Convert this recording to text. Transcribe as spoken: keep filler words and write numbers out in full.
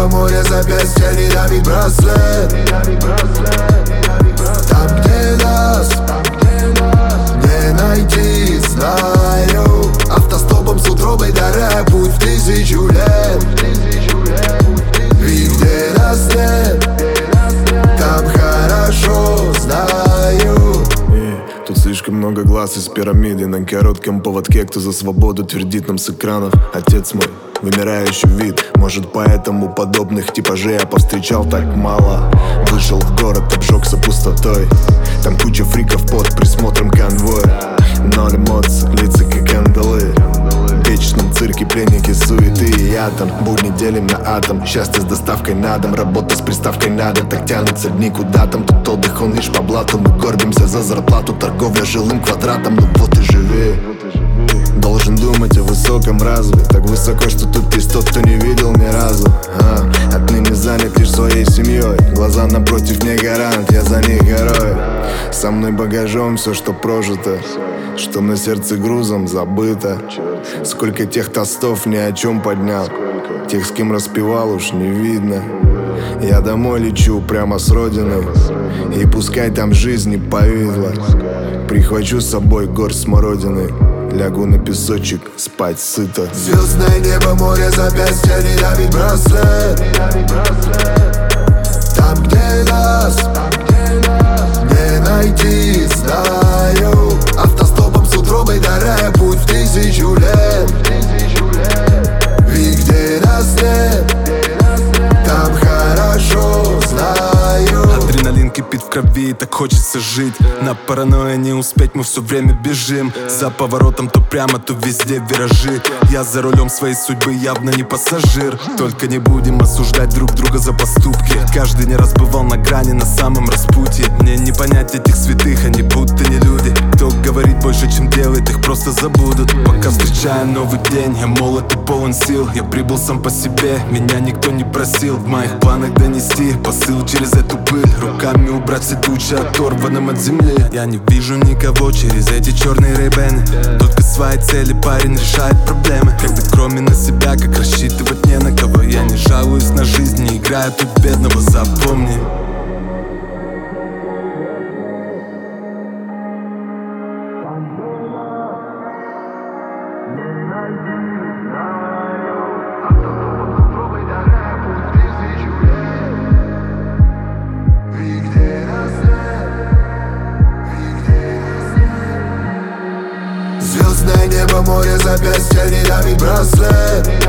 небо, море, запястья, не давит браслет. Там, где нас не найти, знаю. Автостопом с утробой до рэя, путь в тысячу лет. И где нас нет, там хорошо знаю. И тут слишком много глаз из пирамиды на коротком поводке. Кто за свободу твердит нам с экранов: отец мой, вымирающий вид. Может, поэтому подобных типажей я повстречал так мало. Вышел в город, обжегся пустотой. Там куча фриков под присмотром конвоя. Ноль эмоций, лица как кандалы. В вечном цирке пленники суеты и атом. Будни делим на атом. Счастье с доставкой на дом, работа с приставкой надо. Так тянутся дни куда там. Тут отдых, он лишь по блату. Мы горбимся за зарплату, торговля жилым квадратом. Ну вот и живи. Должен думать о высоком разве. Так высоко, что тут есть тот, кто не видел ни разу. а, Отныне занят лишь своей семьей. Глаза напротив не гарант, я за них герой. Со мной багажом все, что прожито, что на сердце грузом забыто. Сколько тех тостов ни о чем поднял, тех, с кем распевал, уж не видно. Я домой лечу прямо с родины, и пускай там жизни повидло. Прихвачу с собой горсть смородины, лягу на песочек спать сыто. Звездное небо, море, запястья, не давит браслет. Там, где нас не найти, знаю. Автостопом с утробой до рэя, путь в тысячу лет. И где нас нет, там хорошо знаю. Адреналин кипит в крови, так хочется жить. На паранойя не успеть, мы все время бежим. За поворотом то прямо, то везде виражи. Я за рулем своей судьбы явно не пассажир. Только не будем осуждать друг друга за поступки. Каждый не раз бывал на грани, на самом распутье. Мне не понять этих святых, они будто не люди. Кто говорит больше, чем делает, их просто забудут. Пока встречаю новый день, я молод и полон сил. Я прибыл сам по себе, меня никто не просил. В моих планах донести посыл через эту пыль. Руками убрать все тучи, оторванным от земли. Я не вижу никого через эти черные рейбены. Только свои цели парень решает проблемы. Когда кроме на себя, как рассчитывать не на кого. Я не жалуюсь на жизнь, не играю тут бедного, запомни. Звездное небо, море, запястья, не давит браслет.